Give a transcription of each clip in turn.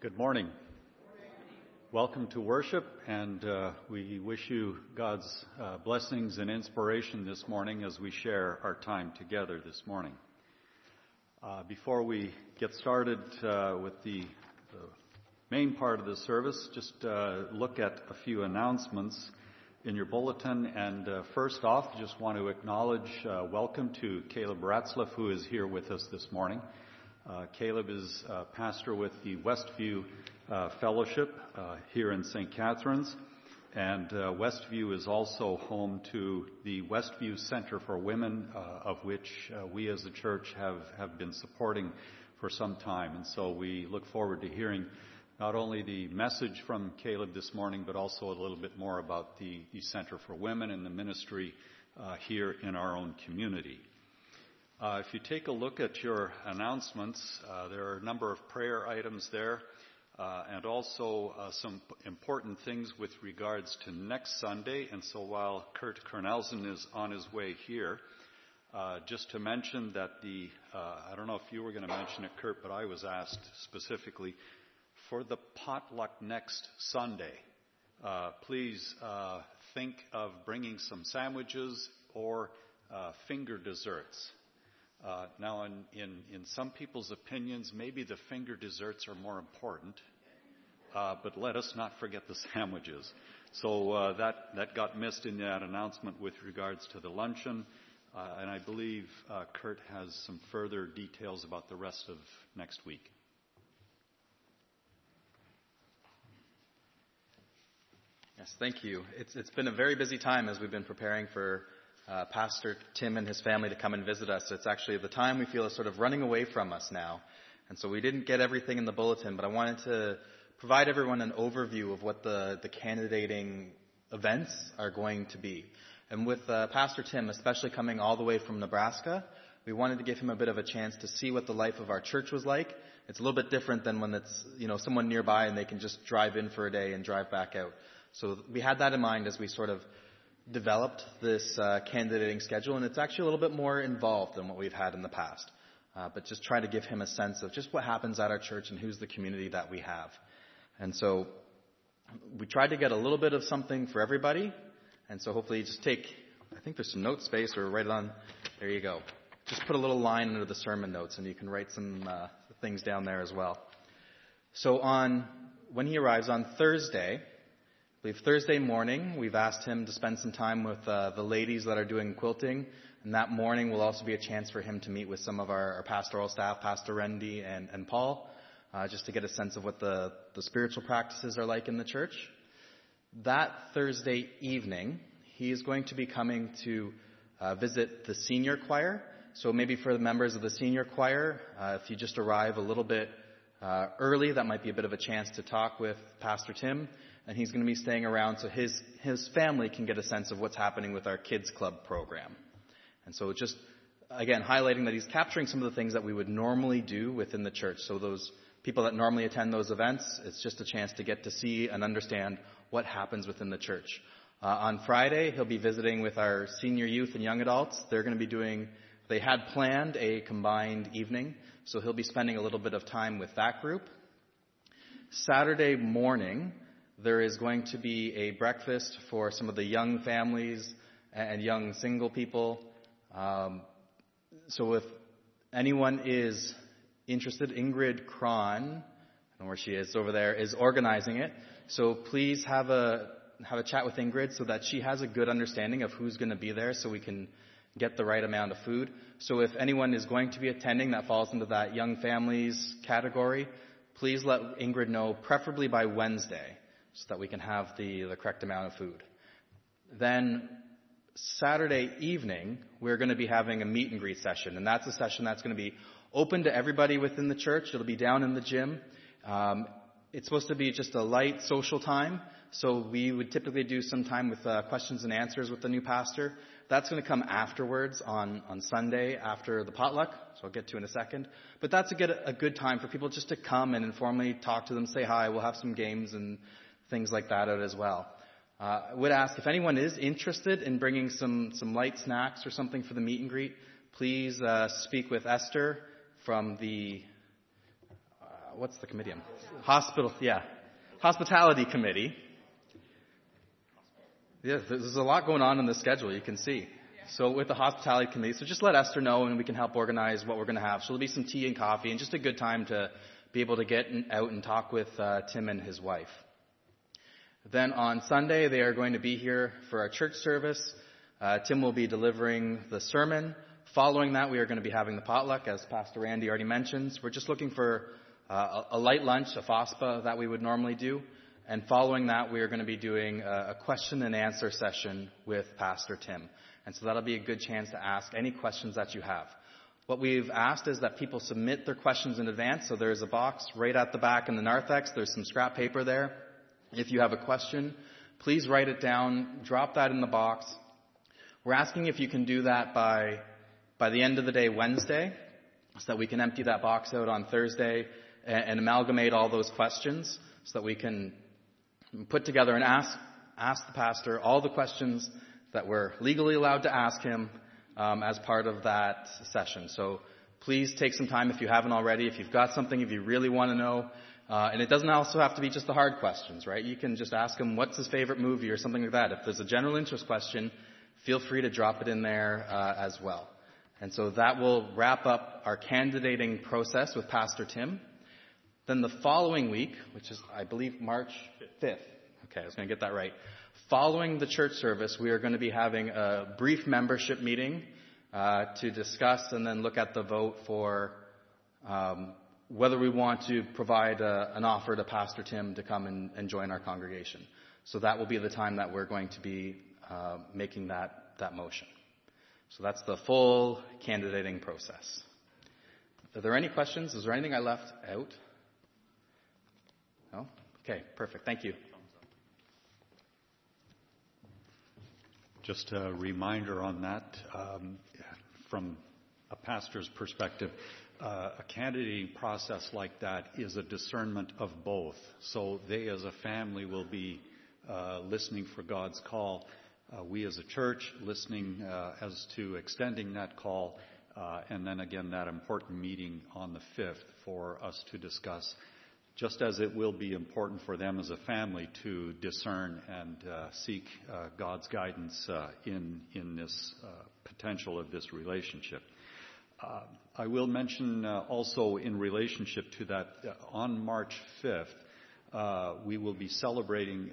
Good morning. Welcome to worship, and we wish you God's blessings and inspiration this morning as we share our time together this morning. Before we get started with the main part of the service, just look at a few announcements in your bulletin. And first off, just want to acknowledge welcome to Caleb Ratzlaff, who is here with us this morning. Caleb is pastor with the Westview Fellowship here in St. Catharines, and Westview is also home to the Westview Center for Women, of which we as a church have been supporting for some time. And so we look forward to hearing not only the message from Caleb this morning, but also a little bit more about the Center for Women and the ministry here in our own community. If you take a look at your announcements, there are a number of prayer items there, and also some important things with regards to next Sunday. And so while Kurt Kernelsen is on his way here, just to mention that I don't know if you were going to mention it, Kurt, but I was asked specifically, for the potluck next Sunday, please think of bringing some sandwiches or finger desserts. Now, in some people's opinions, maybe the finger desserts are more important, but let us not forget the sandwiches. So that got missed in that announcement with regards to the luncheon, and I believe Kurt has some further details about the rest of next week. Yes, thank you. It's been a very busy time as we've been preparing for Pastor Tim and his family to come and visit us. It's actually the time we feel is sort of running away from us now. And so we didn't get everything in the bulletin, but I wanted to provide everyone an overview of what the candidating events are going to be. And with Pastor Tim, especially coming all the way from Nebraska, we wanted to give him a bit of a chance to see what the life of our church was like. It's a little bit different than when it's, someone nearby and they can just drive in for a day and drive back out. So we had that in mind as we sort of developed this candidating schedule, and it's actually a little bit more involved than what we've had in the past. But just try to give him a sense of just what happens at our church and who's the community that we have. And so we tried to get a little bit of something for everybody. And so hopefully just I think there's some note space, or write it on, there you go. Just put a little line under the sermon notes, and you can write some things down there as well. So when he arrives on Thursday, I believe Thursday morning, we've asked him to spend some time with the ladies that are doing quilting. And that morning will also be a chance for him to meet with some of our pastoral staff, Pastor Rendy and Paul, just to get a sense of what the spiritual practices are like in the church. That Thursday evening, he is going to be coming to visit the senior choir. So maybe for the members of the senior choir, if you just arrive a little bit early, that might be a bit of a chance to talk with Pastor Tim. And he's going to be staying around so his family can get a sense of what's happening with our kids club program. And so just, again, highlighting that he's capturing some of the things that we would normally do within the church. So those people that normally attend those events, it's just a chance to get to see and understand what happens within the church. On Friday, he'll be visiting with our senior youth and young adults. They had planned a combined evening, so he'll be spending a little bit of time with that group. Saturday morning, there is going to be a breakfast for some of the young families and young single people. So if anyone is interested, Ingrid Kron, I don't know where she is over there, is organizing it. So please have a chat with Ingrid so that she has a good understanding of who's going to be there so we can get the right amount of food. So if anyone is going to be attending that falls into that young families category, please let Ingrid know, preferably by Wednesday, so that we can have the correct amount of food. Then Saturday evening, we're going to be having a meet and greet session. And that's a session that's going to be open to everybody within the church. It'll be down in the gym. It's supposed to be just a light social time. So we would typically do some time with questions and answers with the new pastor. That's going to come afterwards on Sunday after the potluck, so I'll get to in a second. But that's a good time for people just to come and informally talk to them, say hi. We'll have some games and things like that out as well. I would ask if anyone is interested in bringing some light snacks or something for the meet and greet, please speak with Esther from the what's the committee? Hospitality committee. Yeah, there's a lot going on in the schedule, you can see. So with the hospitality committee, so just let Esther know and we can help organize what we're going to have. So there'll be some tea and coffee and just a good time to be able to get out and talk with Tim and his wife. Then on Sunday, they are going to be here for our church service. Tim will be delivering the sermon. Following that, we are going to be having the potluck, as Pastor Randy already mentioned. We're just looking for a light lunch, a FOSPA that we would normally do. And following that, we are going to be doing a question and answer session with Pastor Tim. And so that'll be a good chance to ask any questions that you have. What we've asked is that people submit their questions in advance. So there's a box right at the back in the narthex. There's some scrap paper there. If you have a question, please write it down, drop that in the box. We're asking if you can do that by the end of the day Wednesday, so that we can empty that box out on Thursday and amalgamate all those questions so that we can put together and ask the pastor all the questions that we're legally allowed to ask him as part of that session. So please take some time if you haven't already. If you've got something, if you really want to know, and it doesn't also have to be just the hard questions, right? You can just ask him what's his favorite movie or something like that. If there's a general interest question, feel free to drop it in there as well. And so that will wrap up our candidating process with Pastor Tim. Then the following week, which is, I believe, March 5th. Okay, I was going to get that right. Following the church service, we are going to be having a brief membership meeting to discuss and then look at the vote for whether we want to provide an offer to Pastor Tim to come and join our congregation. So that will be the time that we're going to be making that motion. So that's the full candidating process. Are there any questions? Is there anything I left out? No? Okay, perfect. Thank you. Just a reminder on that, from a pastor's perspective, a candidating process like that is a discernment of both. So they as a family will be listening for God's call. We as a church listening as to extending that call. And then again, that important meeting on the 5th for us to discuss, just as it will be important for them as a family to discern and seek God's guidance in this potential of this relationship. I will mention also in relationship to that, on March 5th, we will be celebrating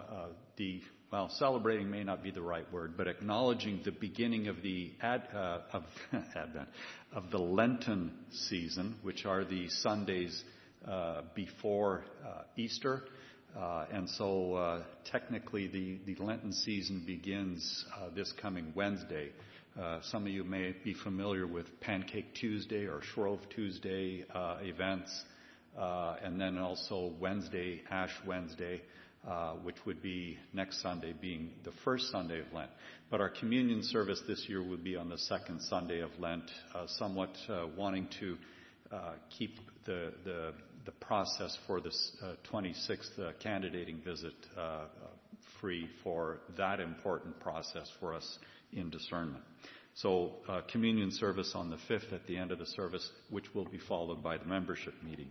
celebrating may not be the right word, but acknowledging the beginning of the Advent, of the Lenten season, which are the Sundays before Easter. And so technically the Lenten season begins this coming Wednesday. Some of you may be familiar with Pancake Tuesday or Shrove Tuesday events, and then also Wednesday, Ash Wednesday, which would be next Sunday being the first Sunday of Lent. But our communion service this year will be on the second Sunday of Lent, somewhat wanting to keep the process for this 26th candidating visit free for that important process for us in discernment. So communion service on the 5th at the end of the service, which will be followed by the membership meeting.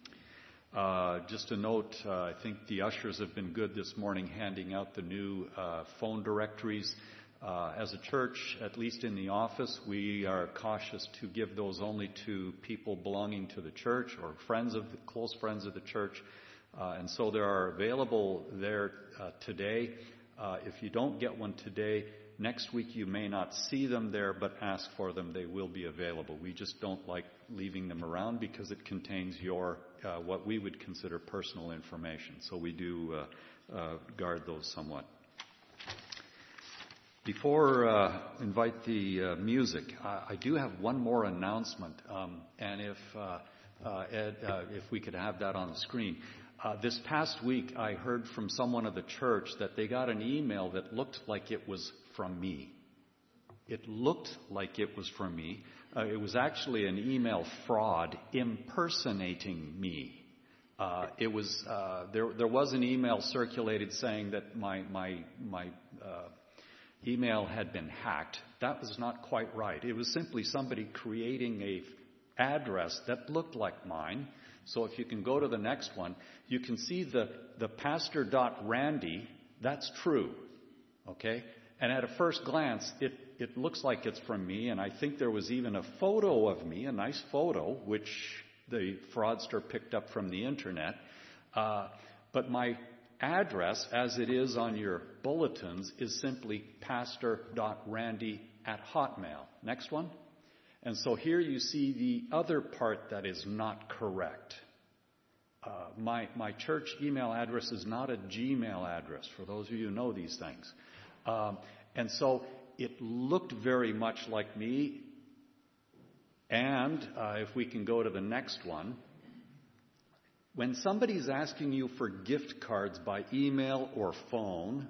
Just a note, I think the ushers have been good this morning handing out the new phone directories. As a church, at least in the office, we are cautious to give those only to people belonging to the church or close friends of the church. And so they are available there today. If you don't get one today, next week you may not see them there, but ask for them. They will be available. We just don't like leaving them around because it contains your what we would consider personal information. So we do guard those somewhat. Before invite the music, I do have one more announcement, and if Ed, if we could have that on the screen. This past week, I heard from someone of the church that they got an email that looked like it was from me. It looked like it was from me. It was actually an email fraud impersonating me. It was there was an email circulated saying that my email had been hacked. That was not quite right. It was simply somebody creating a address that looked like mine So if you can go to the next one, you can see the pastor.randy. That's true. Okay? And at a first glance, it looks like it's from me, and I think there was even a photo of me, a nice photo, which the fraudster picked up from the internet. But my address, as it is on your bulletins, is simply pastor.randy@hotmail. Next one. And so here you see the other part that is not correct. My church email address is not a Gmail address, for those of you who know these things. And so it looked very much like me. And if we can go to the next one. When somebody's asking you for gift cards by email or phone,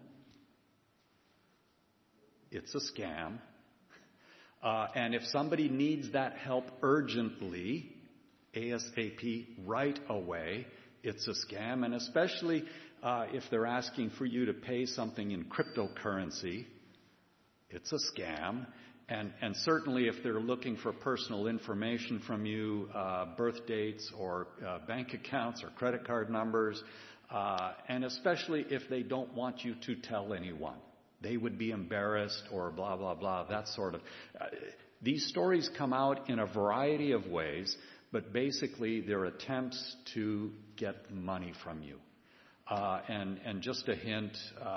it's a scam. And if somebody needs that help urgently, ASAP, right away, it's a scam. And especially if they're asking for you to pay something in cryptocurrency, it's a scam. And certainly if they're looking for personal information from you, birth dates or bank accounts or credit card numbers, and especially if they don't want you to tell anyone. They would be embarrassed or blah, blah, blah, that sort of. These stories come out in a variety of ways, but basically they're attempts to get money from you. And just a hint,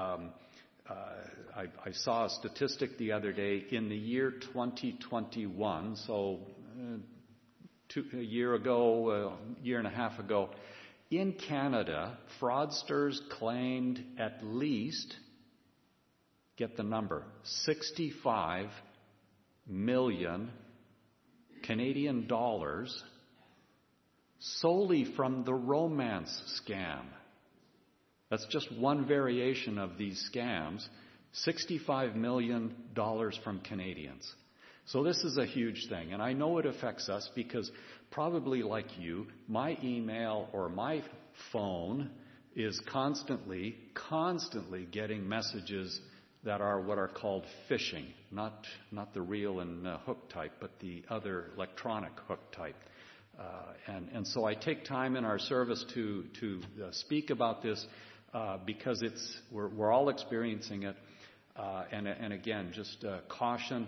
I saw a statistic the other day. In the year 2021, so a year and a half ago, in Canada, fraudsters claimed at least, get the number, 65 million Canadian dollars solely from the romance scam. That's just one variation of these scams. $65 million from Canadians. So this is a huge thing. And I know it affects us because probably like you, my email or my phone is constantly getting messages that are what are called phishing. Not the real and hook type, but the other electronic hook type. And so I take time in our service to speak about this because we're all experiencing it. And again, just caution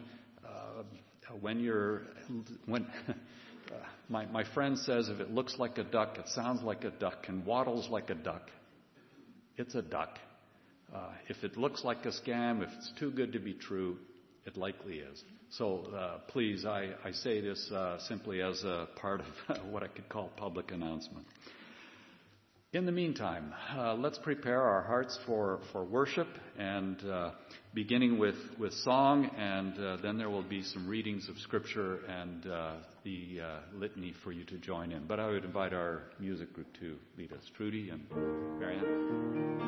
when my friend says if it looks like a duck, it sounds like a duck, and waddles like a duck, it's a duck. If it looks like a scam, if it's too good to be true, it likely is. So please, I say this simply as a part of what I could call public announcement. In the meantime, let's prepare our hearts for worship, and beginning with song, and then there will be some readings of Scripture and the litany for you to join in. But I would invite our music group to lead us. Trudy and Marianne.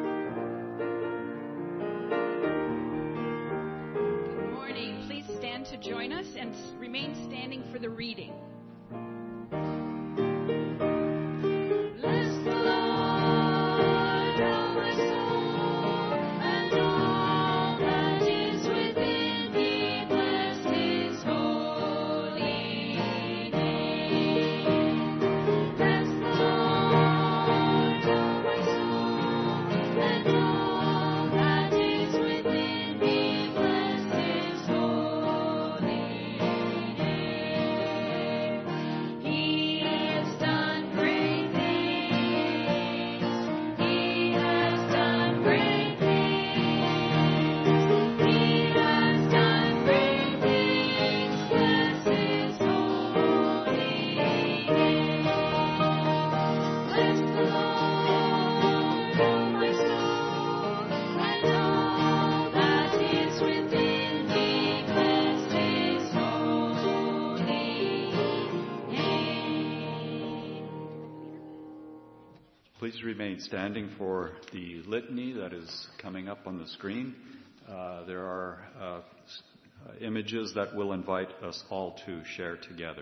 Good morning. Please stand to join us and remain standing for the reading. Please remain standing for the litany that is coming up on the screen. There are images that will invite us all to share together.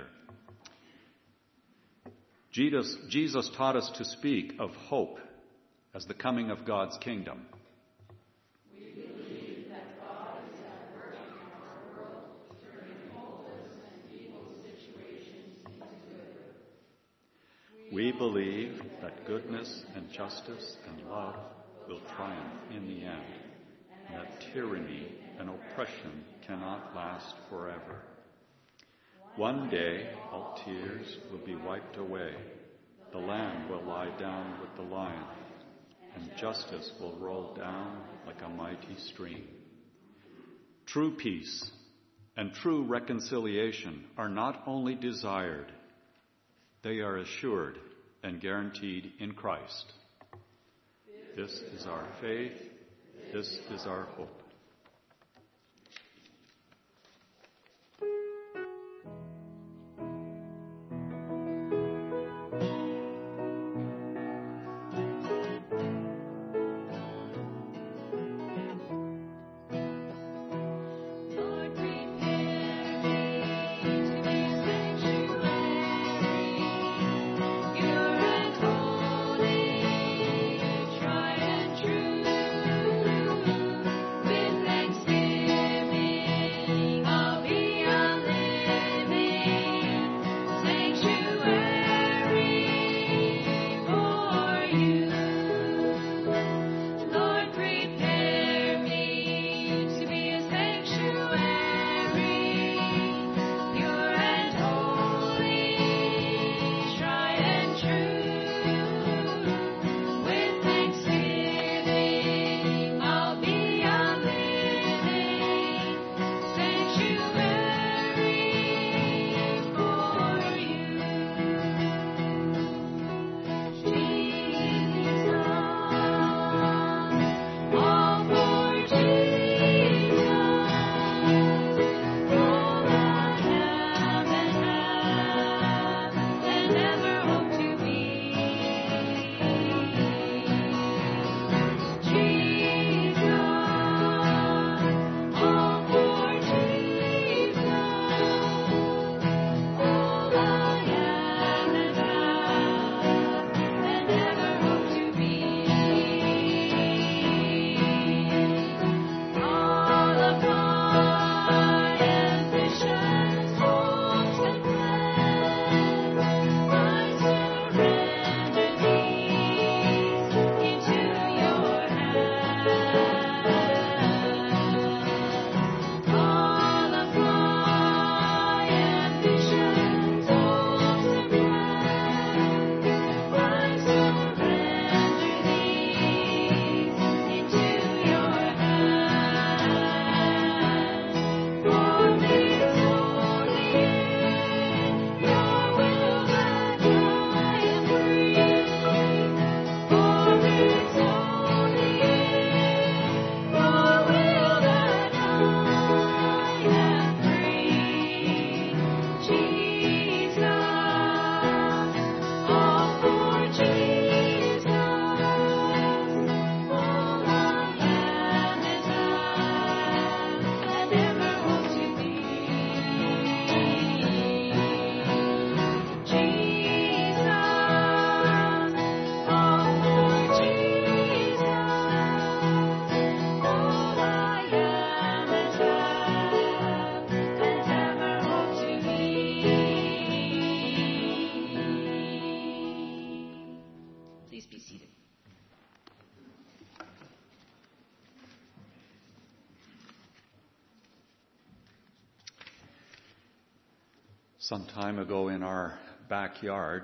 Jesus taught us to speak of hope as the coming of God's kingdom. We believe that God is at work in our world, turning hopeless and evil situations into good. We believe that goodness and justice and love will triumph in the end, and that tyranny and oppression cannot last forever. One day, all tears will be wiped away. The lamb will lie down with the lion, and justice will roll down like a mighty stream. True peace and true reconciliation are not only desired, they are assured and guaranteed in Christ. This is our faith. This is our hope. Some time ago in our backyard,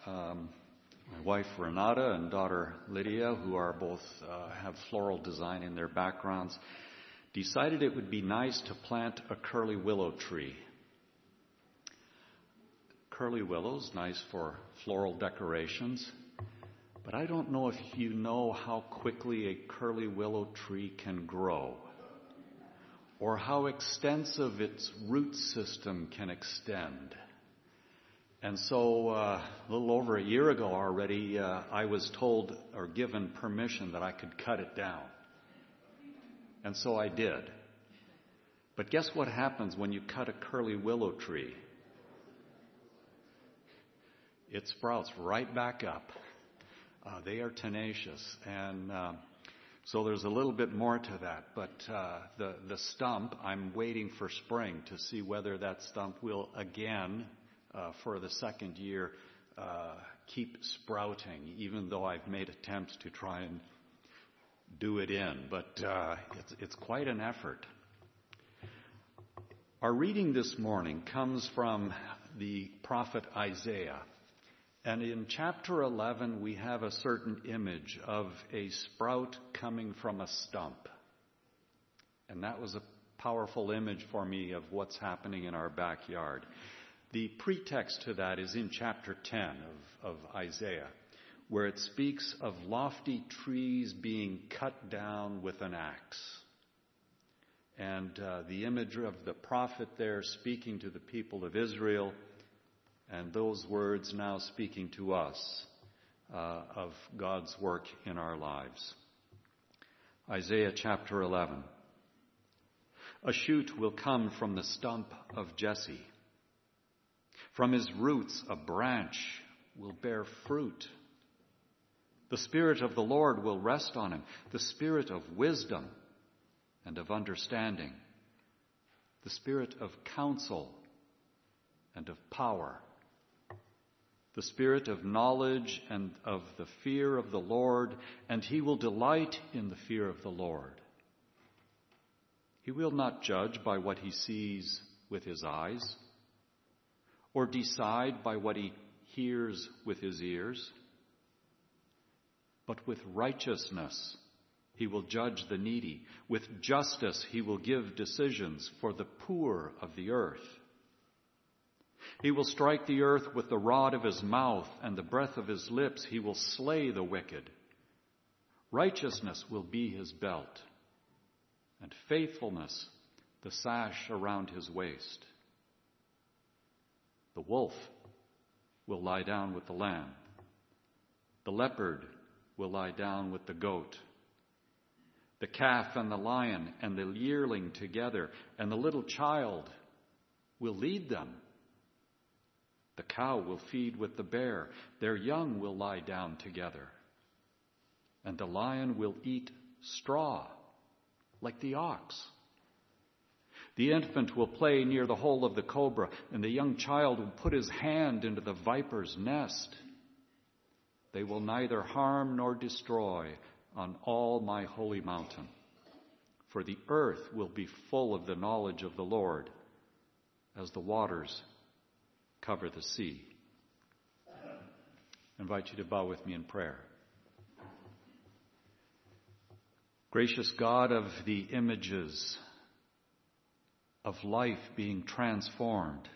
my wife Renata and daughter Lydia, who are both have floral design in their backgrounds, decided it would be nice to plant a curly willow tree. Curly willows, nice for floral decorations, but I don't know if you know how quickly a curly willow tree can grow, or how extensive its root system can extend. And so a little over a year ago already, I was told or given permission that I could cut it down. And so I did. But guess what happens when you cut a curly willow tree? It sprouts right back up. They are tenacious, and so there's a little bit more to that. But the stump, I'm waiting for spring to see whether that stump will again, for the second year, keep sprouting, even though I've made attempts to try and do it in. But it's quite an effort. Our reading this morning comes from the prophet Isaiah. And in chapter 11, we have a certain image of a sprout coming from a stump. And that was a powerful image for me of what's happening in our backyard. The pretext to that is in chapter 10 of Isaiah, where it speaks of lofty trees being cut down with an axe. And the image of the prophet there speaking to the people of Israel, and those words now speaking to us of God's work in our lives. Isaiah chapter 11. A shoot will come from the stump of Jesse. From his roots a branch will bear fruit. The Spirit of the Lord will rest on him, the Spirit of wisdom and of understanding, the Spirit of counsel and of power, the Spirit of knowledge and of the fear of the Lord, and he will delight in the fear of the Lord. He will not judge by what he sees with his eyes, or decide by what he hears with his ears. But with righteousness he will judge the needy. With justice he will give decisions for the poor of the earth. He will strike the earth with the rod of his mouth, and the breath of his lips he will slay the wicked. Righteousness will be his belt, and faithfulness the sash around his waist. The wolf will lie down with the lamb. The leopard will lie down with the goat. The calf and the lion and the yearling together, and the little child will lead them. The cow will feed with the bear. Their young will lie down together. And the lion will eat straw like the ox. The infant will play near the hole of the cobra, and the young child will put his hand into the viper's nest. They will neither harm nor destroy on all my holy mountain, for the earth will be full of the knowledge of the Lord as the waters cover the sea. I invite you to bow with me in prayer. Gracious God of the images of life being transformed,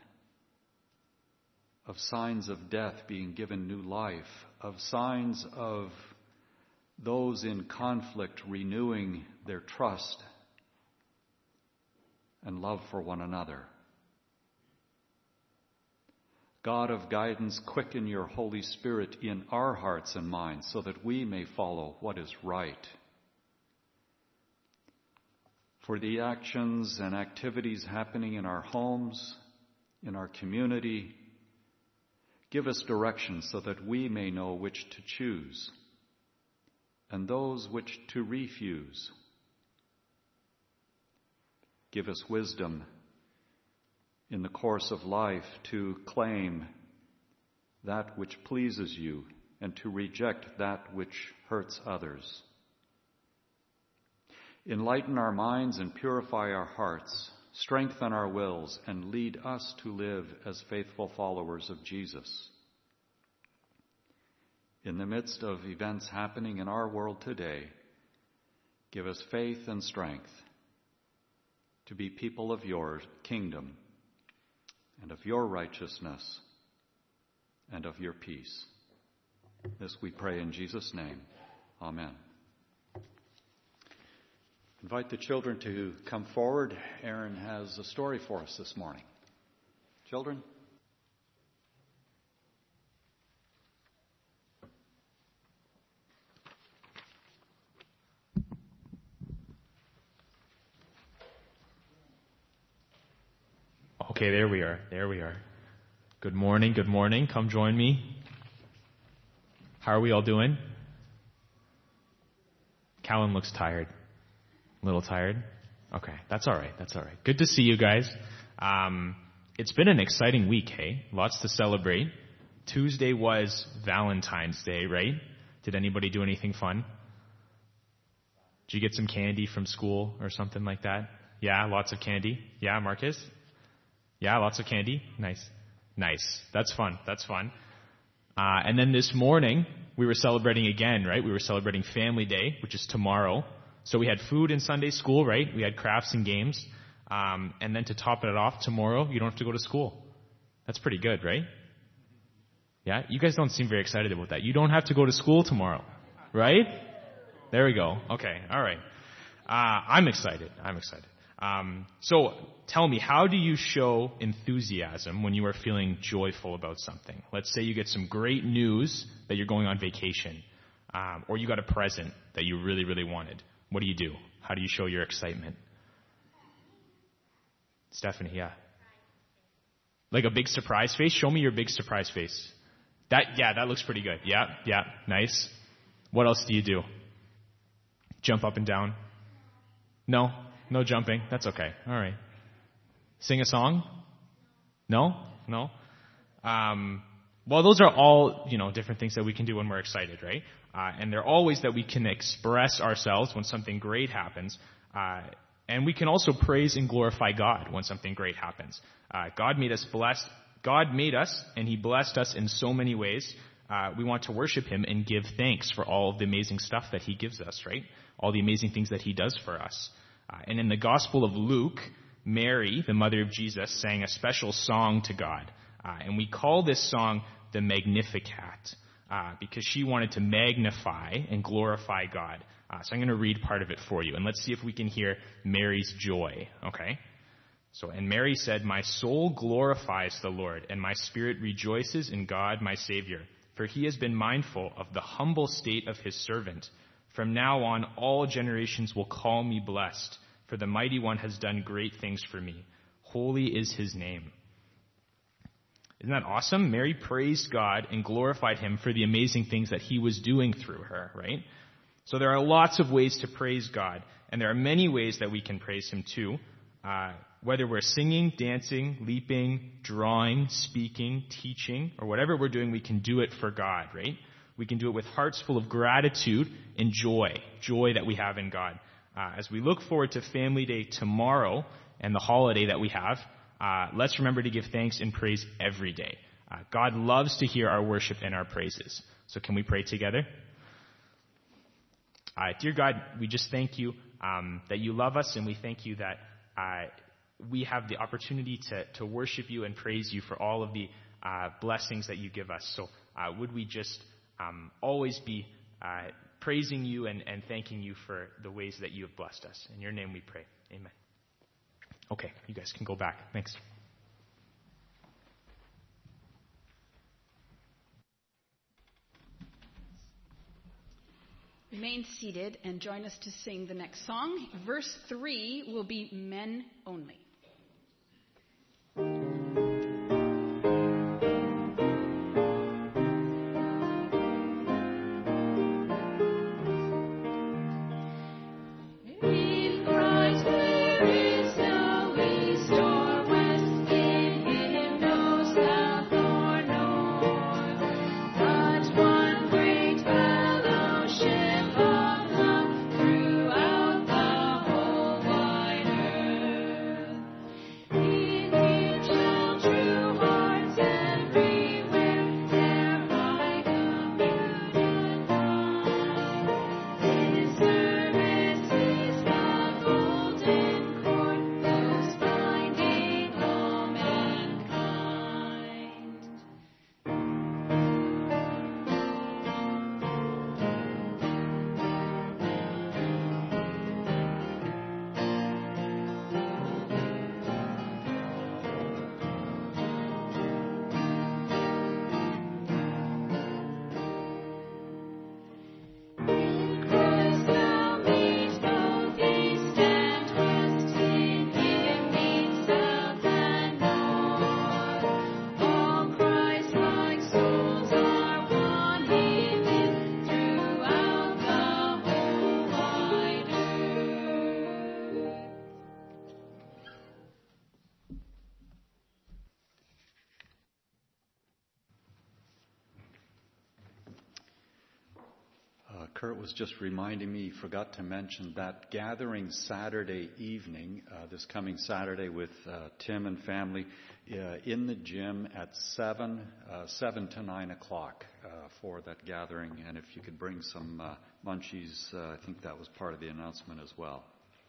of signs of death being given new life, of signs of those in conflict renewing their trust and love for one another. God of guidance, quicken your Holy Spirit in our hearts and minds so that we may follow what is right. For the actions and activities happening in our homes, in our community, give us direction so that we may know which to choose and those which to refuse. Give us wisdom in the course of life to claim that which pleases you and to reject that which hurts others. Enlighten our minds and purify our hearts, strengthen our wills, and lead us to live as faithful followers of Jesus. In the midst of events happening in our world today, give us faith and strength to be people of your kingdom and of your righteousness and of your peace. This we pray in Jesus' name. Amen. Invite the children to come forward. Aaron has a story for us this morning. Children? Okay, there we are. Good morning. Come join me. How are we all doing? Callan looks tired. A little tired? Okay, that's all right. Good to see you guys. It's been an exciting week, hey? Lots to celebrate. Tuesday was Valentine's Day, right? Did anybody do anything fun? Did you get some candy from school or something like that? Yeah, lots of candy. Yeah, Marcus? Yeah, lots of candy. Nice. That's fun. And then this morning, we were celebrating again, right? We were celebrating Family Day, which is tomorrow. So we had food in Sunday school, right? We had crafts and games. And then to top it off, tomorrow, you don't have to go to school. That's pretty good, right? Yeah? You guys don't seem very excited about that. You don't have to go to school tomorrow, right? There we go. Okay, all right. I'm excited. So tell me, how do you show enthusiasm when you are feeling joyful about something? Let's say you get some great news that you're going on vacation, or you got a present that you really, really wanted. What do? How do you show your excitement? Stephanie, yeah. Like a big surprise face? Show me your big surprise face. That looks pretty good. Yeah, nice. What else do you do? Jump up and down? No jumping. That's okay. All right. Sing a song? No. Well, those are all, different things that we can do when we're excited, right? And they're all ways that we can express ourselves when something great happens. And we can also praise and glorify God when something great happens. God made us blessed. God made us, and He blessed us in so many ways. We want to worship Him and give thanks for all of the amazing stuff that He gives us, right? All the amazing things that He does for us. And in the Gospel of Luke, Mary, the mother of Jesus, sang a special song to God. And we call this song the Magnificat, because she wanted to magnify and glorify God. So I'm going to read part of it for you, and let's see if we can hear Mary's joy, okay? And Mary said, "My soul glorifies the Lord, and my spirit rejoices in God my Savior, for He has been mindful of the humble state of His servant. From now on, all generations will call me blessed, for the Mighty One has done great things for me. Holy is His name." Isn't that awesome? Mary praised God and glorified Him for the amazing things that He was doing through her, right? So there are lots of ways to praise God, and there are many ways that we can praise Him too. Whether we're singing, dancing, leaping, drawing, speaking, teaching, or whatever we're doing, we can do it for God, right? We can do it with hearts full of gratitude and joy that we have in God. As we look forward to Family Day tomorrow and the holiday that we have, let's remember to give thanks and praise every day. God loves to hear our worship and our praises. So can we pray together? Dear God, we just thank you that you love us, and we thank you that we have the opportunity to worship you and praise you for all of the blessings that you give us. So would we just always be praising you and thanking you for the ways that you have blessed us. In your name we pray. Amen. Okay, you guys can go back. Thanks. Remain seated and join us to sing the next song. Verse 3 will be Men Only. Throughout the whole wide earth. Kurt was just reminding me, forgot to mention that gathering Saturday evening, this coming Saturday with Tim and family, in the gym at 7 to 9 o'clock for that gathering. And if you could bring some munchies, I think that was part of the announcement as well.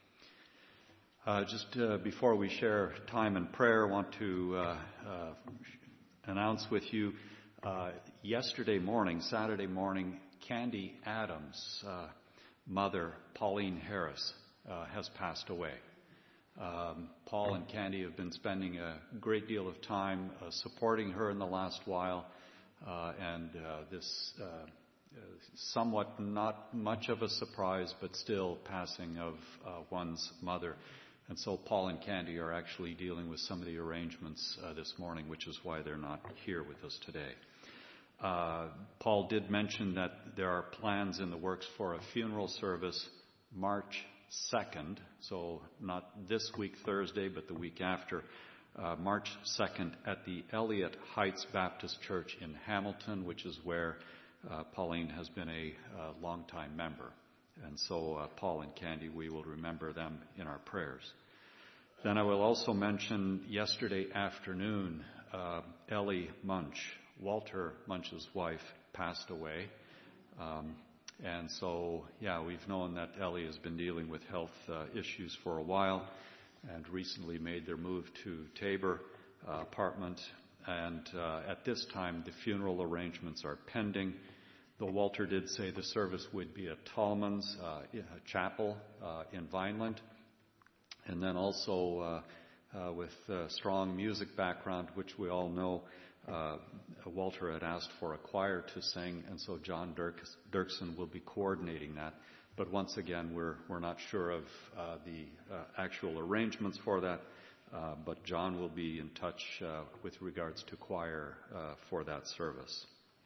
Just before we share time in prayer, I want to announce with you, yesterday morning, Saturday morning, Candy Adams' mother, Pauline Harris, has passed away. Paul and Candy have been spending a great deal of time supporting her in the last while, and this somewhat not much of a surprise, but still passing of one's mother. And so Paul and Candy are actually dealing with some of the arrangements this morning, which is why they're not here with us today. Paul did mention that there are plans in the works for a funeral service March 2nd, so not this week Thursday, but the week after, March 2nd at the Elliott Heights Baptist Church in Hamilton, which is where Pauline has been a longtime member. And so Paul and Candy, we will remember them in our prayers. Then I will also mention yesterday afternoon, Ellie Munch, Walter Munch's wife, passed away. And so, we've known that Ellie has been dealing with health issues for a while and recently made their move to Tabor apartment. And at this time, the funeral arrangements are pending. Though Walter did say the service would be at Tallman's Chapel in Vineland. And then also with a strong music background, which we all know, Walter had asked for a choir to sing, and so John Dirksen will be coordinating that. But once again, we're not sure of the actual arrangements for that, but John will be in touch with regards to choir for that service.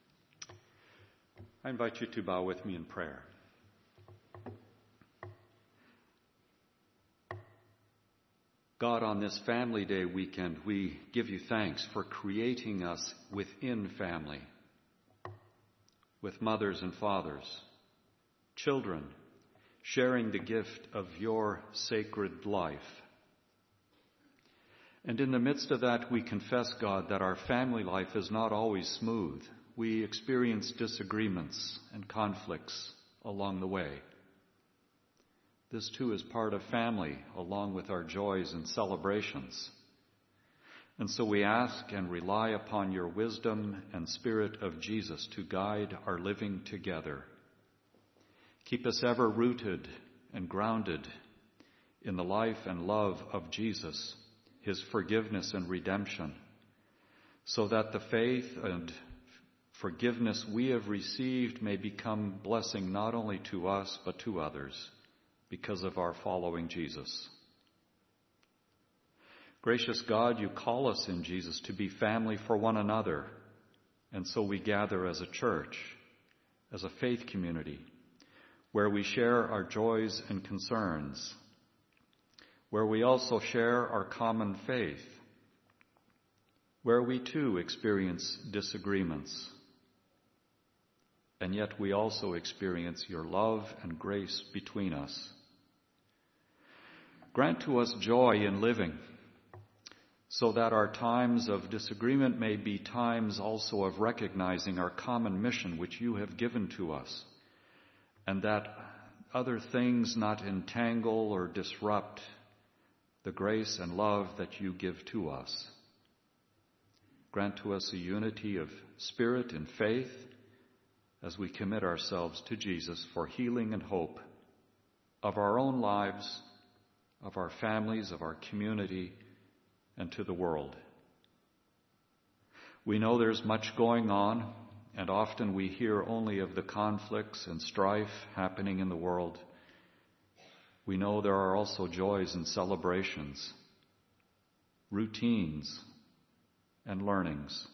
I invite you to bow with me in prayer. God, on this Family Day weekend, we give you thanks for creating us within family, with mothers and fathers, children, sharing the gift of your sacred life. And in the midst of that, we confess, God, that our family life is not always smooth. We experience disagreements and conflicts along the way. This too is part of family, along with our joys and celebrations. And so we ask and rely upon your wisdom and Spirit of Jesus to guide our living together. Keep us ever rooted and grounded in the life and love of Jesus, his forgiveness and redemption, so that the faith and forgiveness we have received may become blessing not only to us but to others, because of our following Jesus. Gracious God, you call us in Jesus to be family for one another, and so we gather as a church, as a faith community, where we share our joys and concerns, where we also share our common faith, where we too experience disagreements, and yet we also experience your love and grace between us. Grant to us joy in living, so that our times of disagreement may be times also of recognizing our common mission which you have given to us, and that other things not entangle or disrupt the grace and love that you give to us. Grant to us a unity of spirit and faith as we commit ourselves to Jesus for healing and hope of our own lives, of our families, of our community, and to the world. We know there's much going on, and often we hear only of the conflicts and strife happening in the world. We know there are also joys and celebrations, routines, and learnings.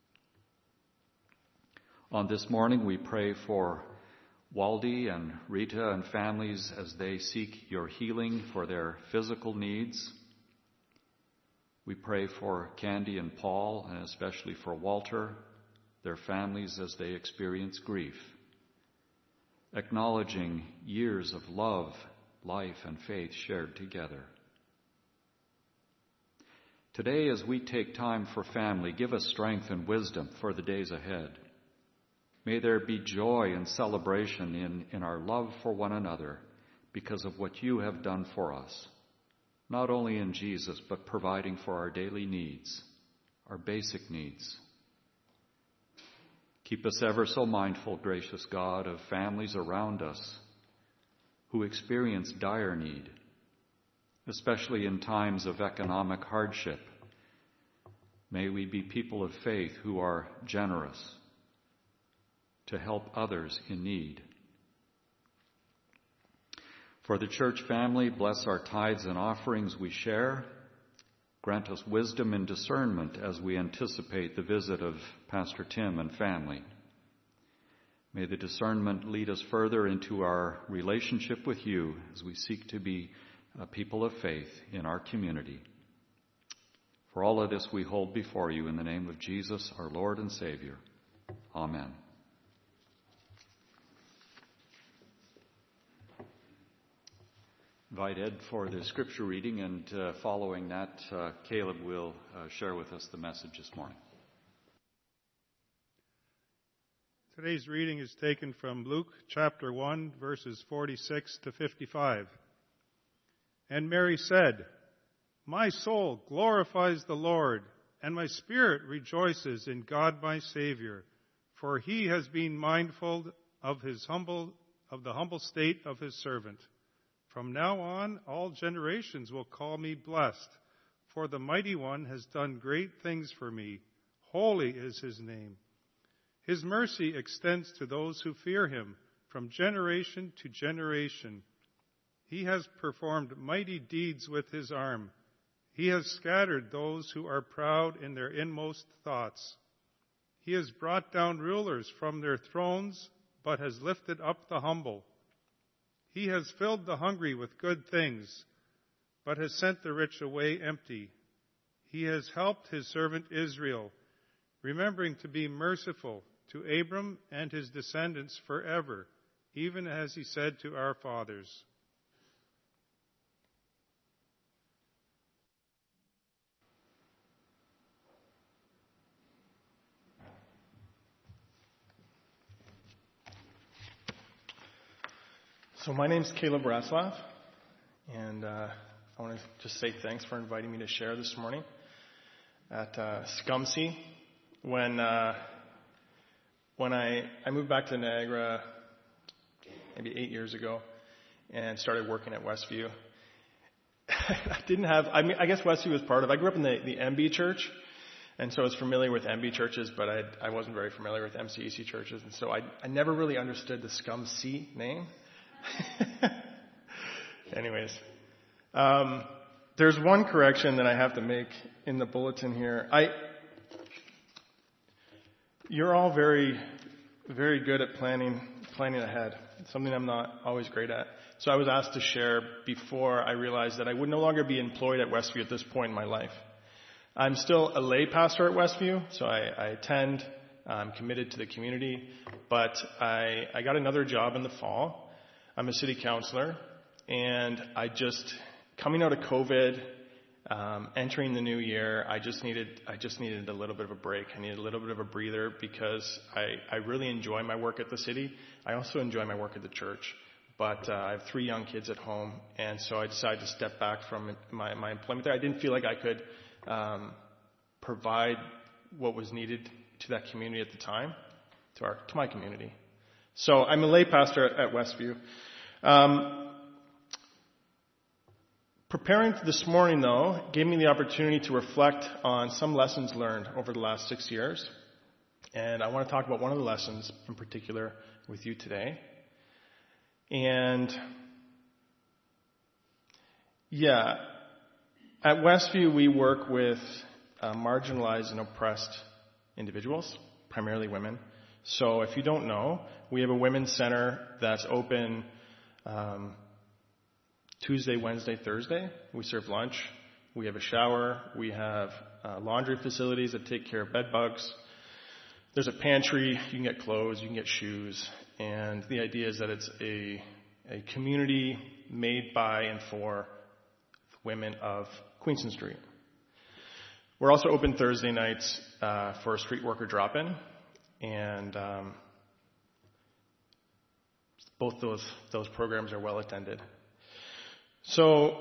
On this morning, we pray for Waldy and Rita and families as they seek your healing for their physical needs. We pray for Candy and Paul, and especially for Walter, their families as they experience grief. acknowledging years of love, life, and faith shared together. Today, as we take time for family, give us strength and wisdom for the days ahead. May there be joy and celebration in our love for one another because of what you have done for us, not only in Jesus, but providing for our daily needs, our basic needs. Keep us ever so mindful, gracious God, of families around us who experience dire need, especially in times of economic hardship. May we be people of faith who are generous to help others in need. For the church family, bless our tithes and offerings we share. Grant us wisdom and discernment as we anticipate the visit of Pastor Tim and family. May the discernment lead us further into our relationship with you as we seek to be a people of faith in our community. For all of this we hold before you in the name of Jesus, our Lord and Savior. Amen. Invite Ed for the scripture reading, and following that, Caleb will share with us the message this morning. Today's reading is taken from Luke chapter 1, verses 46 to 55. And Mary said, "My soul glorifies the Lord, and my spirit rejoices in God my Savior, for he has been mindful of the humble state of his servant. From now on, all generations will call me blessed, for the Mighty One has done great things for me. Holy is his name. His mercy extends to those who fear him from generation to generation. He has performed mighty deeds with his arm. He has scattered those who are proud in their inmost thoughts. He has brought down rulers from their thrones, but has lifted up the humble. He has filled the hungry with good things, but has sent the rich away empty. He has helped his servant Israel, remembering to be merciful to Abram and his descendants forever, even as he said to our fathers." So my name's Caleb Ratzlaff, and I want to just say thanks for inviting me to share this morning at Scumsea. When I moved back to Niagara maybe 8 years ago and started working at Westview, I guess Westview was part of, I grew up in the MB church, and so I was familiar with MB churches, but I wasn't very familiar with MCEC churches, and so I never really understood the Scumsea name. Anyways, there's one correction that I have to make in the bulletin here. You're all very, very good at planning ahead. It's something I'm not always great at. So I was asked to share before I realized that I would no longer be employed at Westview at this point in my life. I'm still a lay pastor at Westview, so I attend. I'm committed to the community, but I got another job in the fall. I'm a city councilor, and coming out of COVID, entering the new year, I just needed a little bit of a break. I needed a little bit of a breather because I really enjoy my work at the city. I also enjoy my work at the church, but I have 3 young kids at home, and so I decided to step back from my employment there. I didn't feel like I could provide what was needed to that community at the time, to my community. So I'm a lay pastor at Westview. Preparing for this morning, though, gave me the opportunity to reflect on some lessons learned over the last 6 years. And I want to talk about one of the lessons in particular with you today. And at Westview, we work with marginalized and oppressed individuals, primarily women. So if you don't know, we have a women's center that's open Tuesday, Wednesday, Thursday. We serve lunch. We have a shower. We have laundry facilities that take care of bed bugs. There's a pantry. You can get clothes. You can get shoes. And the idea is that it's a community made by and for women of Queenston Street. We're also open Thursday nights for a street worker drop-in, and both those programs are well attended. So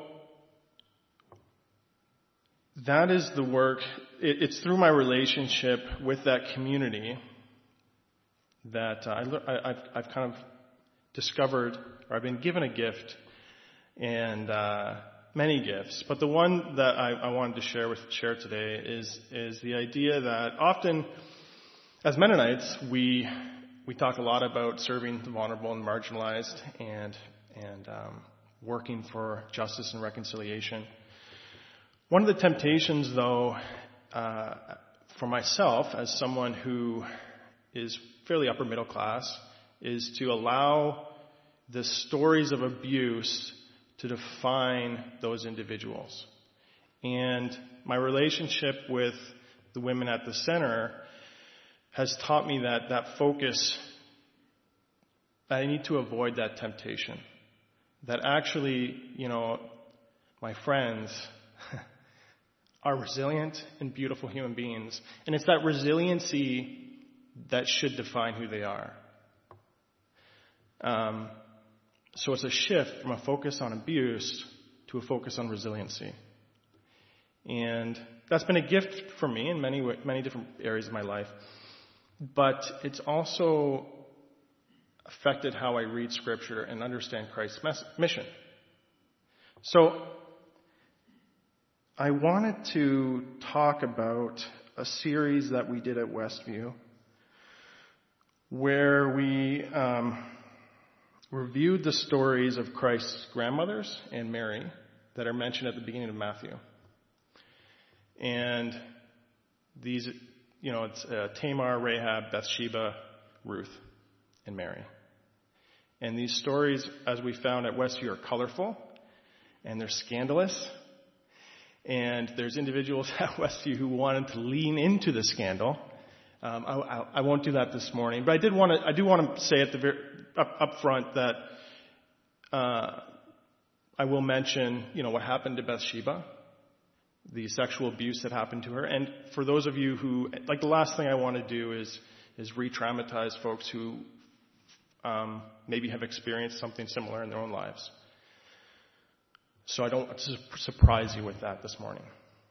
that is the work. It's through my relationship with that community that I've kind of discovered, or I've been given a gift, and many gifts. But the one that I wanted to share today is the idea that often, as Mennonites, we talk a lot about serving the vulnerable and marginalized, and working for justice and reconciliation. One of the temptations, though, for myself as someone who is fairly upper middle class, is to allow the stories of abuse to define those individuals. And my relationship with the women at the center has taught me that focus, that I need to avoid that temptation. That actually, my friends are resilient and beautiful human beings. And it's that resiliency that should define who they are. So it's a shift from a focus on abuse to a focus on resiliency. And that's been a gift for me in many different areas of my life. But it's also affected how I read Scripture and understand Christ's mission. So I wanted to talk about a series that we did at Westview where we reviewed the stories of Christ's grandmothers and Mary that are mentioned at the beginning of Matthew. And these, it's Tamar, Rahab, Bathsheba, Ruth, and Mary. And these stories, as we found at Westview, are colorful, and they're scandalous. And there's individuals at Westview who wanted to lean into the scandal. I won't do that this morning, but I do want to say at the up front that I will mention, what happened to Bathsheba, the sexual abuse that happened to her. And for those of you who, the last thing I want to do is re-traumatize folks who maybe have experienced something similar in their own lives. So I don't surprise you with that this morning.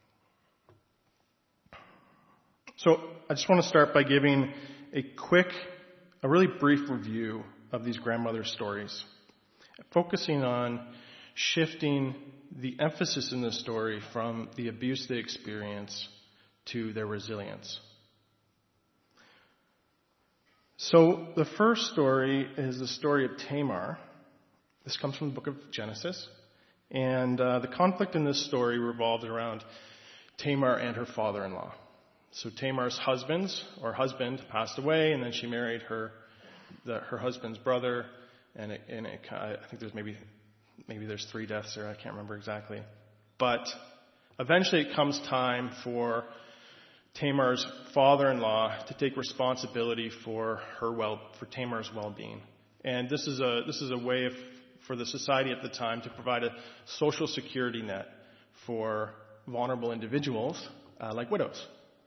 So I just want to start by giving a really brief review of these grandmother stories, focusing on shifting the emphasis in the story from the abuse they experience to their resilience. So the first story is the story of Tamar. This comes from the book of Genesis. And the conflict in this story revolved around Tamar and her father-in-law. So Tamar's husband passed away, and then she married her husband's brother, and I think there's maybe there's 3 deaths there. I can't remember exactly. But eventually it comes time for Tamar's father-in-law to take responsibility for Tamar's well-being. And this is a way for the society at the time to provide a social security net for vulnerable individuals like widows.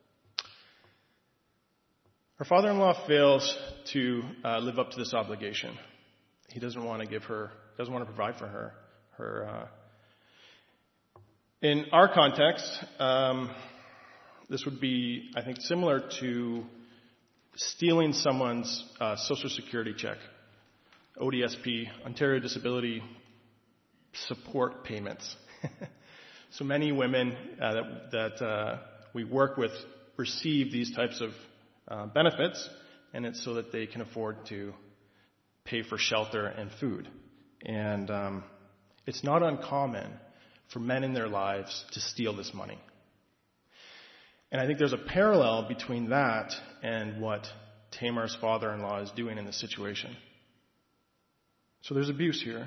Her father-in-law fails to live up to this obligation. He doesn't want to provide for her. In our context, this would be, I think, similar to stealing someone's social security check, ODSP, Ontario Disability Support Payments. So many women that we work with receive these types of benefits, and it's so that they can afford to pay for shelter and food. And it's not uncommon for men in their lives to steal this money. And I think there's a parallel between that and what Tamar's father-in-law is doing in this situation. So there's abuse here.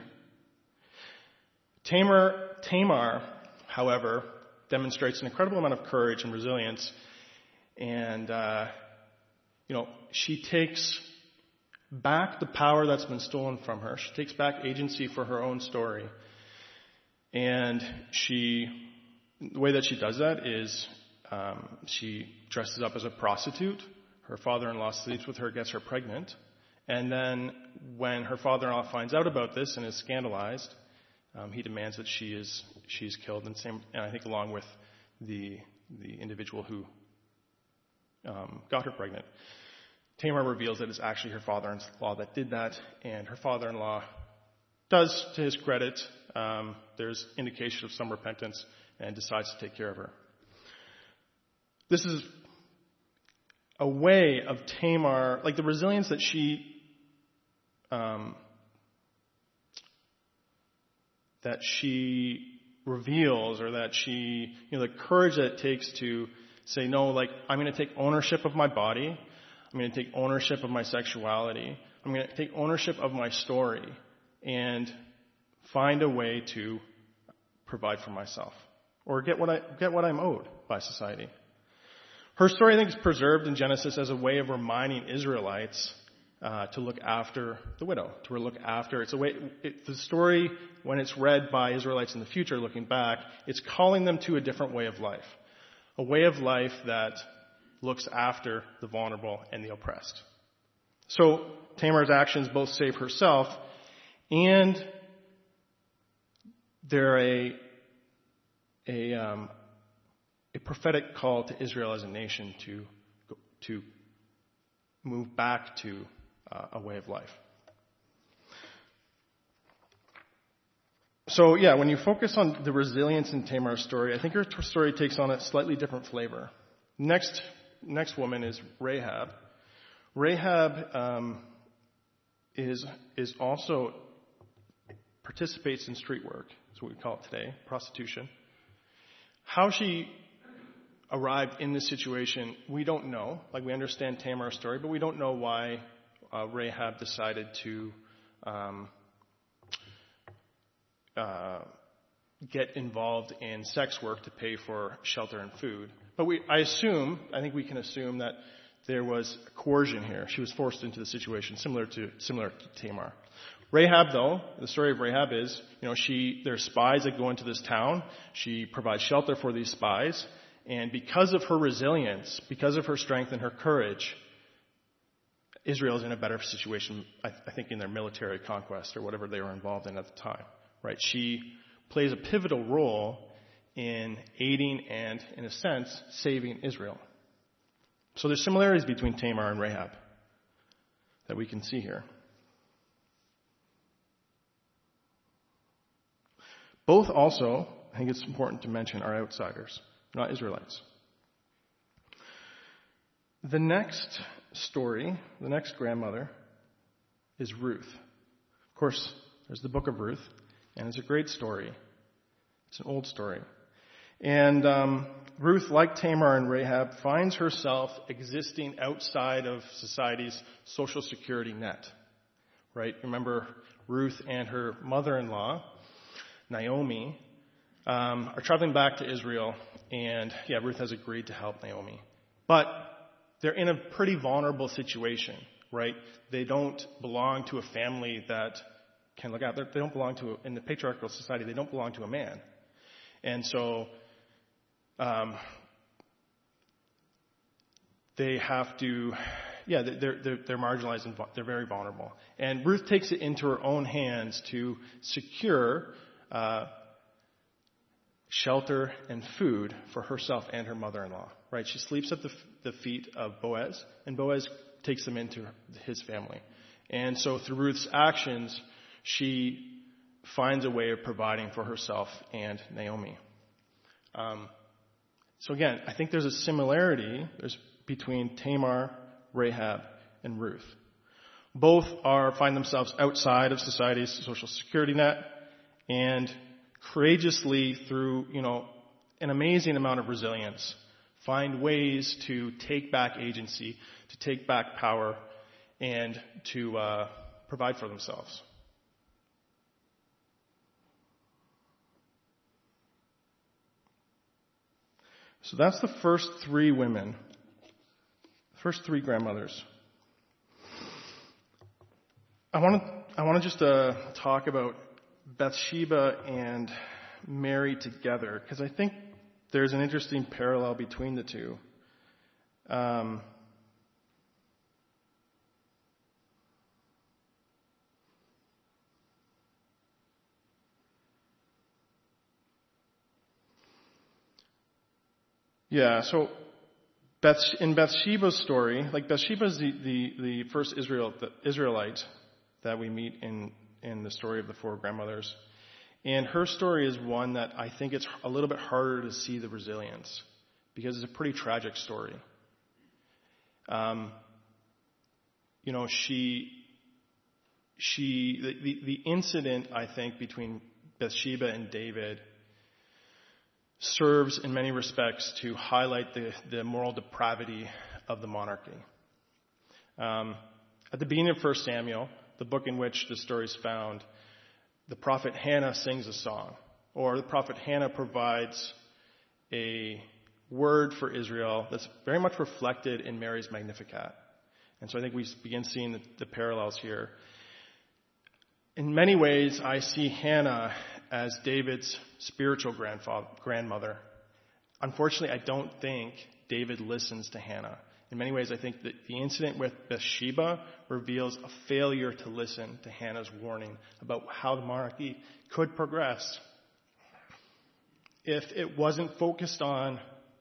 Tamar, however, demonstrates an incredible amount of courage and resilience. And, she takes back the power that's been stolen from her. She takes back agency for her own story. And the way that she does that is she dresses up as a prostitute. Her father-in-law sleeps with her, gets her pregnant. And then when her father-in-law finds out about this and is scandalized, he demands that she's killed, and I think along with the individual who got her pregnant. Tamar reveals that it's actually her father-in-law that did that, and her father-in-law does, to his credit, there's indication of some repentance, and decides to take care of her. This is a way of Tamar, like the resilience that she reveals, or that she, the courage that it takes to say, no, like, I'm going to take ownership of my body. I'm going to take ownership of my sexuality. I'm going to take ownership of my story and find a way to provide for myself or get what I'm owed by society. Her story, I think, is preserved in Genesis as a way of reminding Israelites to look after the widow, to look after. It's a way. The story, when it's read by Israelites in the future, looking back, it's calling them to a different way of life, a way of life that looks after the vulnerable and the oppressed. So Tamar's actions both save herself, and they're a prophetic call to Israel as a nation to move back to a way of life. So yeah, when you focus on the resilience in Tamar's story, I think her story takes on a slightly different flavor. Next woman is Rahab. Rahab is also participates in street work. That's what we call it today, prostitution. How she arrived in this situation, we don't know. Like, we understand Tamar's story, but we don't know why Rahab decided to get involved in sex work to pay for shelter and food. But I think we can assume that there was coercion here. She was forced into the situation, similar to Tamar. Rahab, though, the story of Rahab is, there's spies that go into this town. She provides shelter for these spies. And because of her resilience, because of her strength and her courage, Israel is in a better situation, I think, in their military conquest or whatever they were involved in at the time. Right? She plays a pivotal role in aiding and, in a sense, saving Israel. So there's similarities between Tamar and Rahab that we can see here. Both also, I think it's important to mention, are outsiders, not Israelites. The next story, the next grandmother, is Ruth. Of course, there's the book of Ruth, and it's a great story. It's an old story. And Ruth, like Tamar and Rahab, finds herself existing outside of society's social security net. Right? Remember, Ruth and her mother-in-law, Naomi, are traveling back to Israel, and Ruth has agreed to help Naomi. But they're in a pretty vulnerable situation, right? They don't belong to a family that can look out. They don't belong to, in the patriarchal society, they don't belong to a man. And so they have to, they're marginalized and they're very vulnerable. And Ruth takes it into her own hands to secure shelter and food for herself and her mother-in-law. Right? She sleeps at the feet of Boaz, and Boaz takes them into his family. And so through Ruth's actions, she finds a way of providing for herself and Naomi. So again, I think there's a similarity between Tamar, Rahab, and Ruth. Both find themselves outside of society's social security net, and courageously, through an amazing amount of resilience, find ways to take back agency, to take back power, and to provide for themselves. So that's the first three women, the first three grandmothers. I want to just talk about Bathsheba and Mary together, because I think there's an interesting parallel between the two. So in Bathsheba's story, like Bathsheba is the first Israelite that we meet in the story of the four grandmothers. And her story is one that I think it's a little bit harder to see the resilience, because it's a pretty tragic story. The incident, I think, between Bathsheba and David serves in many respects to highlight the moral depravity of the monarchy. At the beginning of 1 Samuel, the book in which the story is found, the prophet Hannah sings a song, or the prophet Hannah provides a word for Israel that's very much reflected in Mary's Magnificat. And so I think we begin seeing the parallels here. In many ways, I see Hannah as David's spiritual grandmother. Unfortunately, I don't think David listens to Hannah. In many ways, I think that the incident with Bathsheba reveals a failure to listen to Hannah's warning about how the monarchy could progress if it wasn't focused on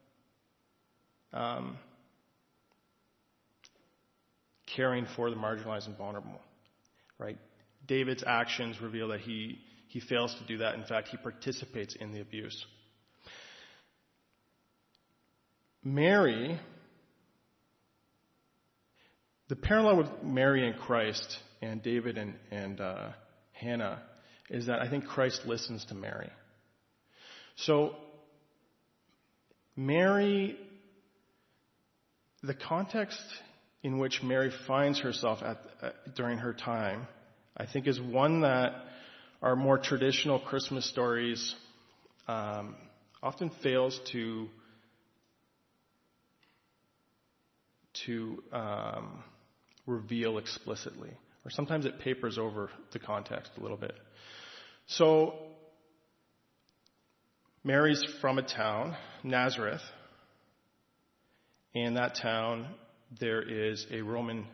caring for the marginalized and vulnerable, right? David's actions reveal that he fails to do that. In fact, he participates in the abuse. Mary, the parallel with Mary and Christ and David and Hannah is that I think Christ listens to Mary. So Mary, the context in which Mary finds herself during her time, I think is one that our more traditional Christmas stories often fails to reveal explicitly, or sometimes it papers over the context a little bit. So Mary's from a town, Nazareth. In that town, there is a Roman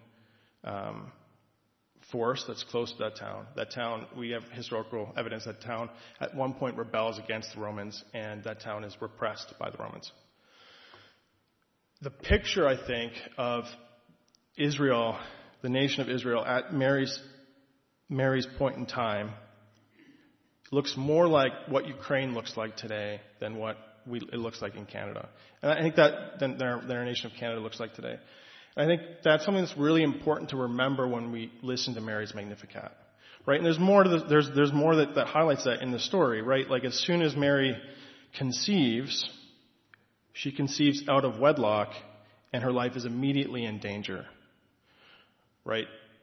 force that's close to that town. That town, we have historical evidence that town at one point rebels against the Romans, and that town is repressed by the Romans. The picture, I think, of Israel, the nation of Israel, at Mary's point in time, looks more like what Ukraine looks like today than what it looks like in Canada. And I think that than our nation of Canada looks like today. And I think that's something that's really important to remember when we listen to Mary's Magnificat, right? And there's more that highlights that in the story, right? Like as soon as Mary conceives, she conceives out of wedlock, and her life is immediately in danger, right?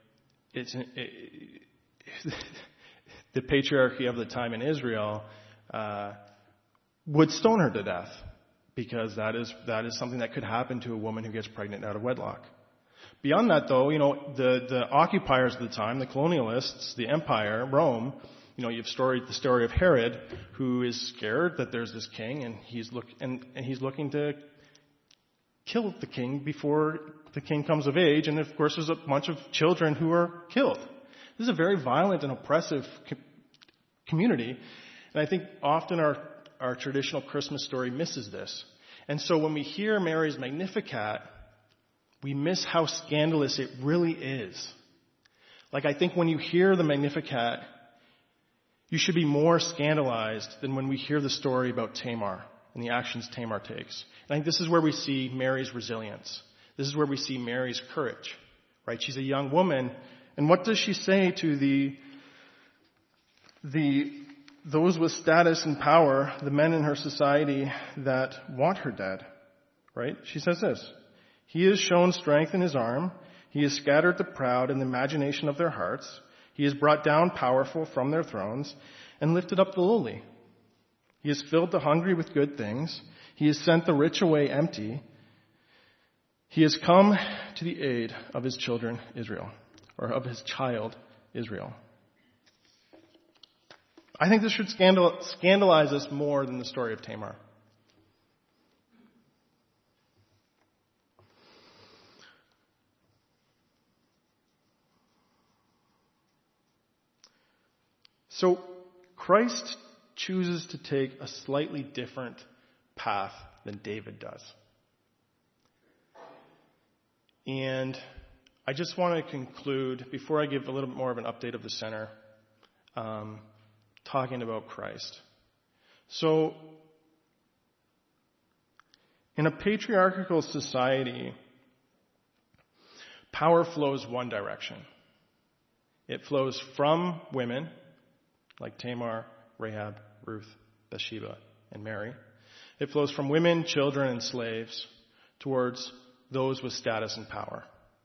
The patriarchy of the time in Israel would stone her to death, because that is something that could happen to a woman who gets pregnant out of wedlock. Beyond that, though, the occupiers of the time, the colonialists, the empire, Rome, you've the story of Herod, who is scared that there's this king, and he's looking to kill the king before the king comes of age, and of course there's a bunch of children who are killed. This is a very violent and oppressive community, and I think often our traditional Christmas story misses this. And so when we hear Mary's Magnificat, we miss how scandalous it really is. Like, I think when you hear the Magnificat, you should be more scandalized than when we hear the story about Tamar and the actions Tamar takes. And I think this is where we see Mary's resilience. This is where we see Mary's courage, right? She's a young woman, and what does she say to those with status and power, the men in her society that want her dead, right? She says this: "He has shown strength in his arm. He has scattered the proud in the imagination of their hearts. He has brought down powerful from their thrones and lifted up the lowly. He has filled the hungry with good things. He has sent the rich away empty. He has come to the aid of his children Israel," or of his child Israel. I think this should scandalize us more than the story of Tamar. So Christ chooses to take a slightly different path than David does. And I just want to conclude, before I give a little bit more of an update of the center, talking about Christ. So, in a patriarchal society, power flows one direction. It flows from women, like Tamar, Rahab, Ruth, Bathsheba, and Mary. It flows from women, children, and slaves towards those with status and power,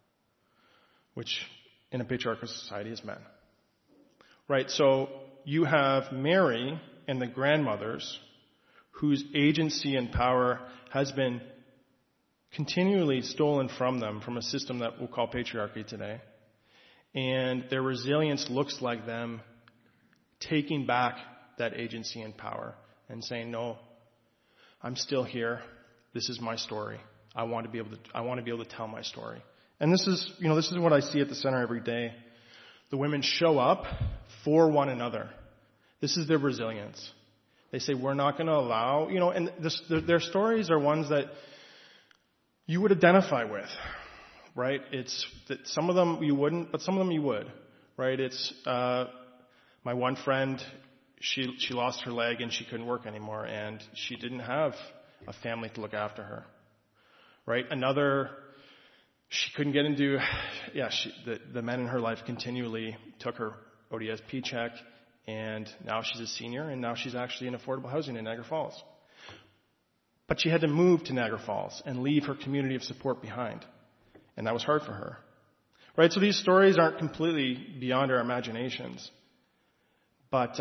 which in a patriarchal society is men. Right, so you have Mary and the grandmothers whose agency and power has been continually stolen from them from a system that we'll call patriarchy today. And their resilience looks like them taking back that agency and power and saying, no, I'm still here. This is my story. I want to be able to tell my story. And this is what I see at the center every day. The women show up for one another. This is their resilience. They say, we're not going to allow, and their stories are ones that you would identify with, right? It's that some of them you wouldn't, but some of them you would, right? It's, my one friend, she lost her leg and she couldn't work anymore, and she didn't have a family to look after her, right? Another, she couldn't get into, the men in her life continually took her ODSP check, and now she's a senior, and now she's actually in affordable housing in Niagara Falls. But she had to move to Niagara Falls and leave her community of support behind, and that was hard for her, right? So these stories aren't completely beyond our imaginations, but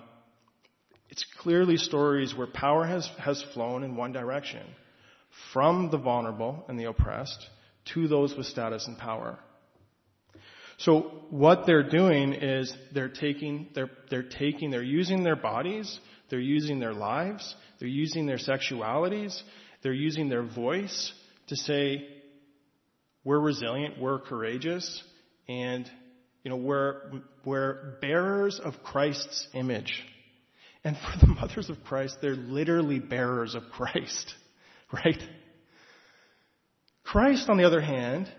it's clearly stories where power has flown in one direction, from the vulnerable and the oppressed to those with status and power. So what they're doing is they're using their bodies, they're using their lives, they're using their sexualities, they're using their voice to say, we're resilient, we're courageous, and we're bearers of Christ's image. And for the mothers of Christ, they're literally bearers of Christ, right? Christ, on the other hand,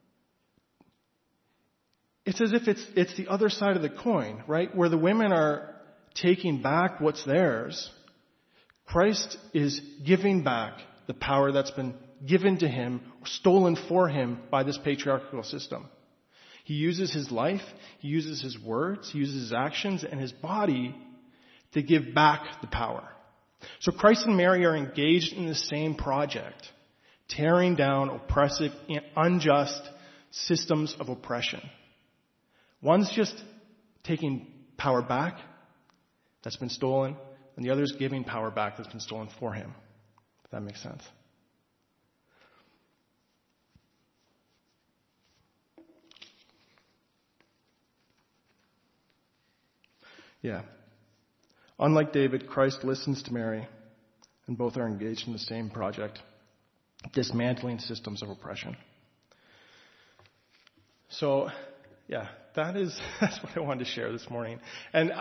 it's as if it's the other side of the coin, right? Where the women are taking back what's theirs, Christ is giving back the power that's been given to him, stolen for him by this patriarchal system. He uses his life, he uses his words, he uses his actions and his body to give back the power. So Christ and Mary are engaged in the same project, tearing down oppressive and unjust systems of oppression. One's just taking power back that's been stolen, and the other's giving power back that's been stolen for him. If that makes sense. Yeah. Unlike David, Christ listens to Mary, and both are engaged in the same project, dismantling systems of oppression. So, that's what I wanted to share this morning. And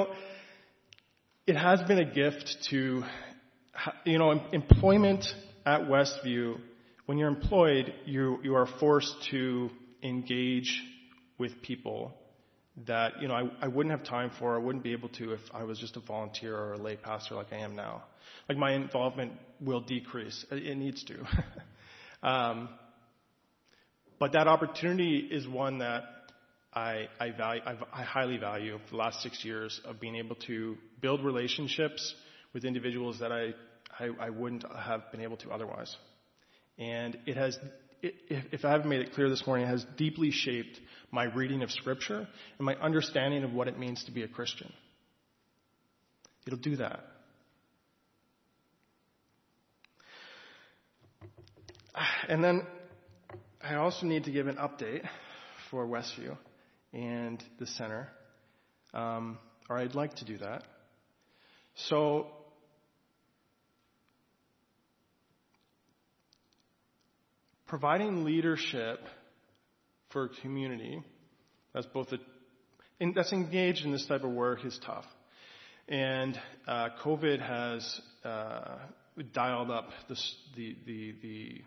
it has been a gift to, employment at Westview. When you're employed, you are forced to engage with people that, I wouldn't have time for, I wouldn't be able to if I was just a volunteer or a lay pastor like I am now. Like, my involvement will decrease. It needs to. But that opportunity is one that I highly value for the last 6 years of being able to build relationships with individuals that I wouldn't have been able to otherwise. And it has, if I haven't made it clear this morning, it has deeply shaped my reading of Scripture and my understanding of what it means to be a Christian. It'll do that. And then I also need to give an update for Westview. and the center, or I'd like to do that. So providing leadership for a community that's that's engaged in this type of work is tough. And COVID has dialed up the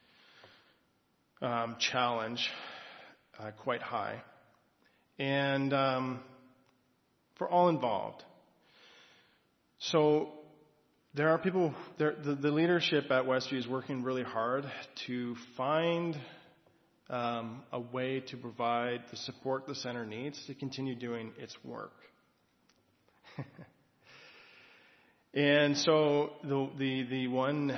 challenge quite high, and for all involved. So there are people. The leadership at Westview is working really hard to find a way to provide the support the center needs to continue doing its work. And so the one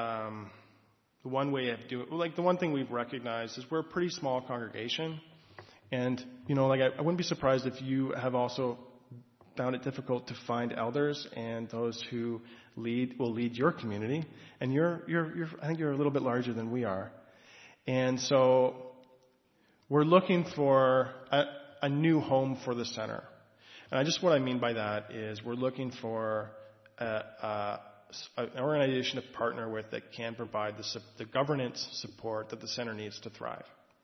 way of doing, like the one thing we've recognized is we're a pretty small congregation, and I wouldn't be surprised if you have also found it difficult to find elders and those who will lead your community. And I think you're a little bit larger than we are, and so we're looking for a new home for the center. And what I mean by that is we're looking for an organization to partner with that can provide the governance support that the center needs to thrive.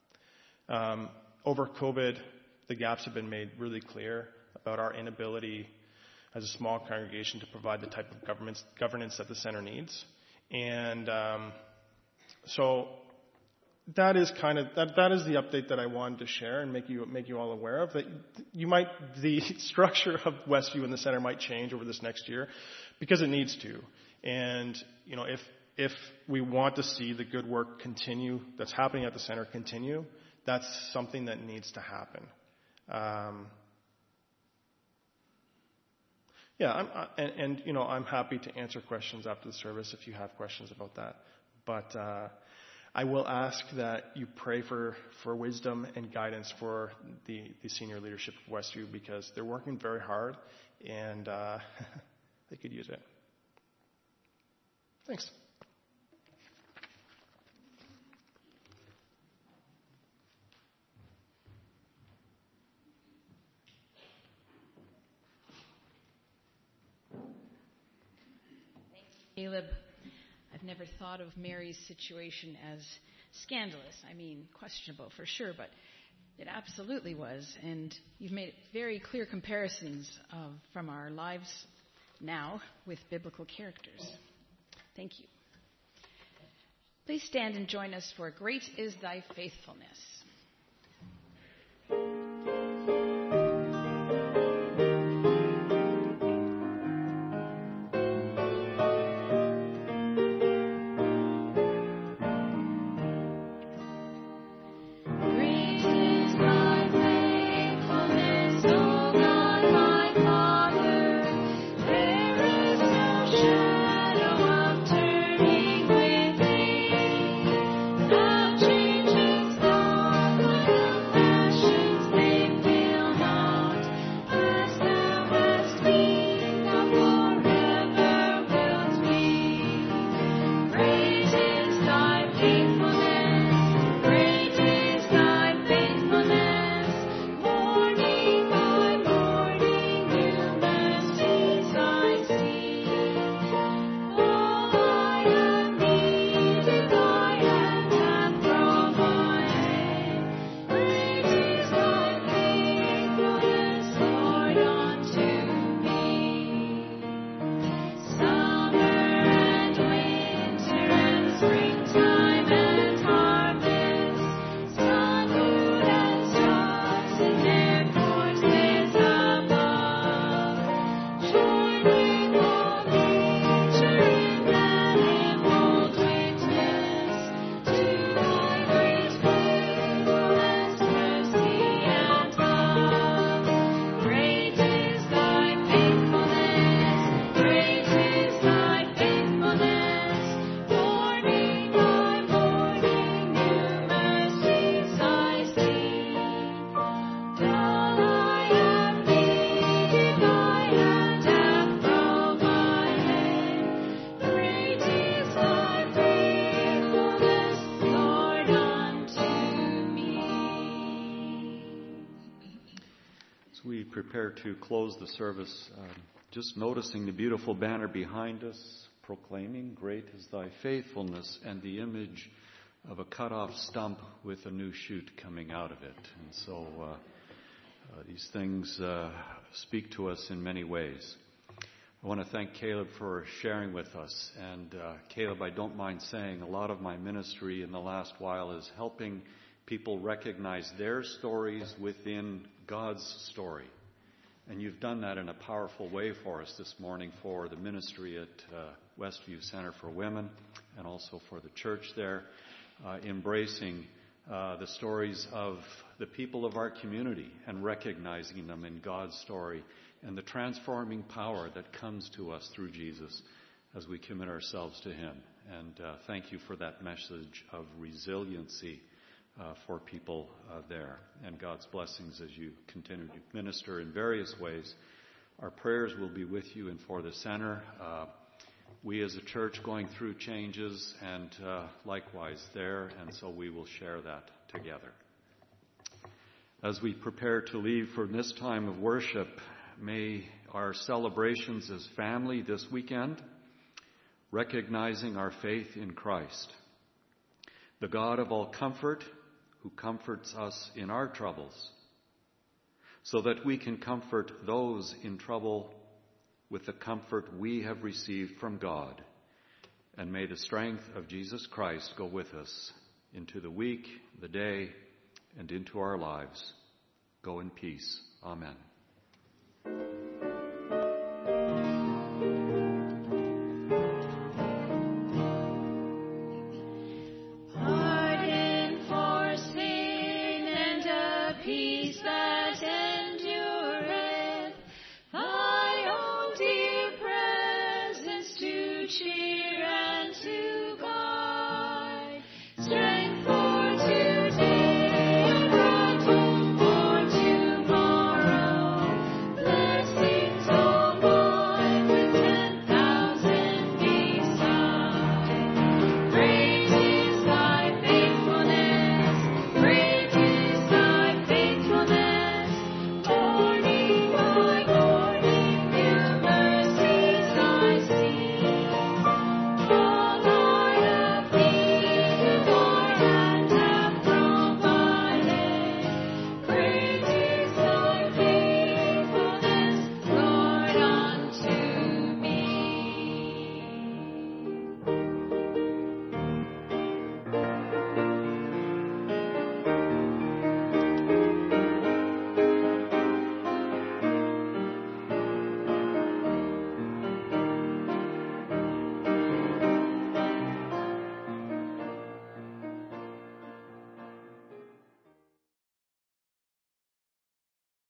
Over COVID, the gaps have been made really clear about our inability as a small congregation to provide the type of governance that the center needs. And so that is that is the update that I wanted to share and make you all aware of. That the structure of Westview and the center might change over this next year, because it needs to. And if we want to see the good work continue that's happening at the center continue, that's something that needs to happen. I'm happy to answer questions after the service if you have questions about that. But I will ask that you pray for wisdom and guidance for the senior leadership of Westview, because they're working very hard, and they could use it. Thanks. Caleb, I've never thought of Mary's situation as scandalous. I mean, questionable for sure, but it absolutely was. And you've made very clear comparisons from our lives now with biblical characters. Thank you. Please stand and join us for Great is Thy Faithfulness. Morning by morning. we prepare to close the service, just noticing the beautiful banner behind us, proclaiming, "Great is thy faithfulness," and the image of a cut-off stump with a new shoot coming out of it. And so these things speak to us in many ways. I want to thank Caleb for sharing with us. And Caleb, I don't mind saying, a lot of my ministry in the last while is helping people recognize their stories within God's story. And you've done that in a powerful way for us this morning for the ministry at Westview Center for Women and also for the church there, embracing the stories of the people of our community and recognizing them in God's story and the transforming power that comes to us through Jesus as we commit ourselves to Him. And thank you for that message of resiliency for people there, and God's blessings as you continue to minister in various ways. Our prayers will be with you and for the center. We as a church going through changes, and likewise there, and so we will share that together. As we prepare to leave for this time of worship, may our celebrations as family this weekend, recognizing our faith in Christ, the God of all comfort, who comforts us in our troubles, so that we can comfort those in trouble with the comfort we have received from God. And may the strength of Jesus Christ go with us into the week, the day, and into our lives. Go in peace. Amen.